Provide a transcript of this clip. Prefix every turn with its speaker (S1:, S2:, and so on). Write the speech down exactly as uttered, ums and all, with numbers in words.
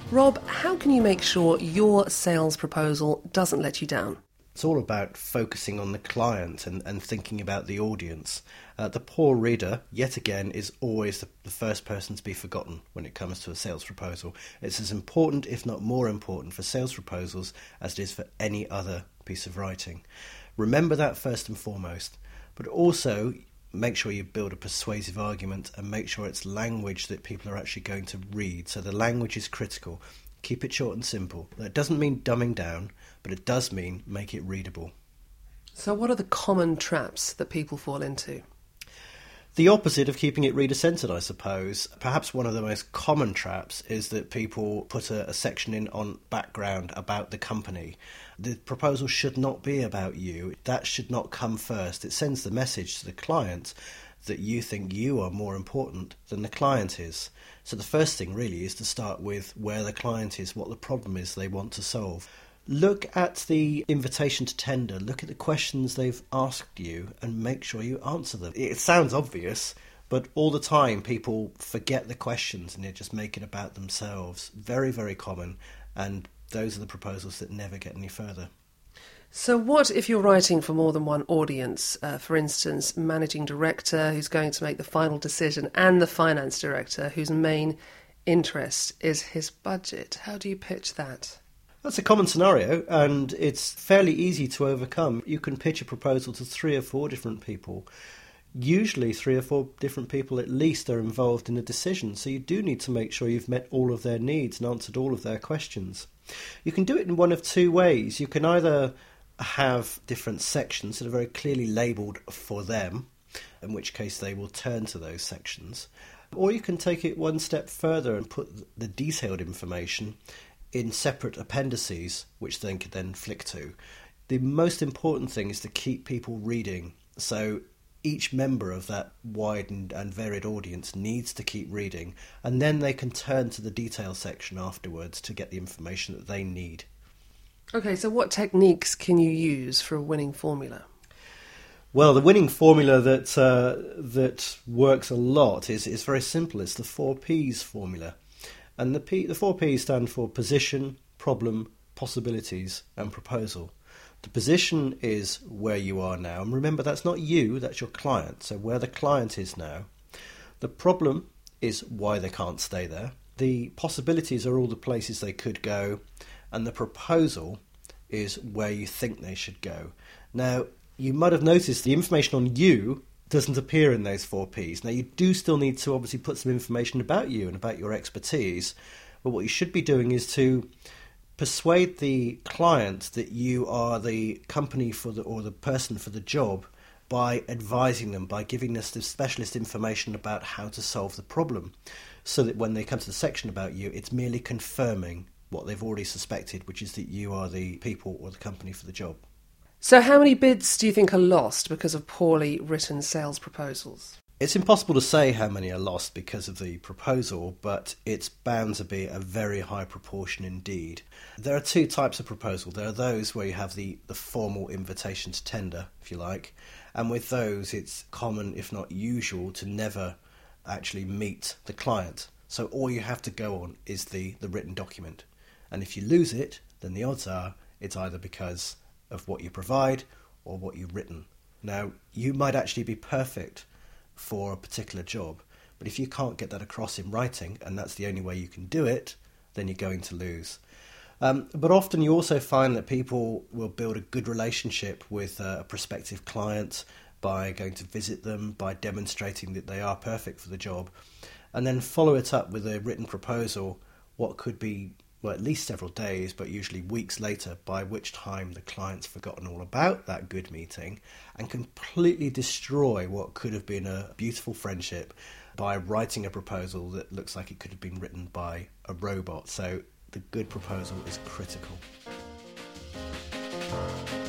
S1: Rob, how can you make sure your sales proposal doesn't let you down?
S2: It's all about focusing on the client and, and thinking about the audience. Uh, the poor reader, yet again, is always the, the first person to be forgotten when it comes to a sales proposal. It's as important, if not more important, for sales proposals as it is for any other piece of writing. Remember that first and foremost, but also make sure you build a persuasive argument and make sure it's language that people are actually going to read. So the language is critical. Keep it short and simple. That doesn't mean dumbing down, but it does mean make it readable.
S1: So what are the common traps that people fall into?
S2: The opposite of keeping it reader-centred, I suppose. Perhaps one of the most common traps is that people put a, a section in on background about the company. The proposal should not be about you. That should not come first. It sends the message to the client that you think you are more important than the client is. So the first thing really is to start with where the client is, what the problem is they want to solve. Look at the invitation to tender, look at the questions they've asked you and make sure you answer them. It sounds obvious, but all the time people forget the questions and they just make it about themselves. Very, very common, and those are the proposals that never get any further.
S1: So what if you're writing for more than one audience? Uh, for instance, managing director who's going to make the final decision and the finance director whose main interest is his budget. How do you pitch that?
S2: That's a common scenario, and it's fairly easy to overcome. You can pitch a proposal to three or four different people. Usually three or four different people at least are involved in a decision, so you do need to make sure you've met all of their needs and answered all of their questions. You can do it in one of two ways. You can either have different sections that are very clearly labelled for them, in which case they will turn to those sections, or you can take it one step further and put the detailed information in separate appendices, which they can then flick to. The most important thing is to keep people reading. So each member of that wide and, and varied audience needs to keep reading, and then they can turn to the detail section afterwards to get the information that they need.
S1: Okay, so what techniques can you use for a winning formula?
S2: Well, the winning formula that uh, that works a lot is, is very simple. It's the four P's formula. And the, P, the four P's stand for position, problem, possibilities, and proposal. The position is where you are now. And remember, that's not you, that's your client. So where the client is now. The problem is why they can't stay there. The possibilities are all the places they could go. And the proposal is where you think they should go. Now, you might have noticed the information on you doesn't appear in those four P's. Now, you do still need to obviously put some information about you and about your expertise, but what you should be doing is to persuade the client that you are the company for the or the person for the job by advising them, by giving us the specialist information about how to solve the problem, so that when they come to the section about you, it's merely confirming what they've already suspected, which is that you are the people or the company for the job.
S1: So how many bids do you think are lost because of poorly written sales proposals?
S2: It's impossible to say how many are lost because of the proposal, but it's bound to be a very high proportion indeed. There are two types of proposal. There are those where you have the, the formal invitation to tender, if you like, and with those it's common, if not usual, to never actually meet the client. So all you have to go on is the, the written document. And if you lose it, then the odds are it's either because of what you provide or what you've written. Now, you might actually be perfect for a particular job, but if you can't get that across in writing, and that's the only way you can do it, then you're going to lose. Um, but often you also find that people will build a good relationship with a prospective client by going to visit them, by demonstrating that they are perfect for the job, and then follow it up with a written proposal, what could be well, at least several days, but usually weeks later, by which time the client's forgotten all about that good meeting and completely destroy what could have been a beautiful friendship by writing a proposal that looks like it could have been written by a robot. So the good proposal is critical.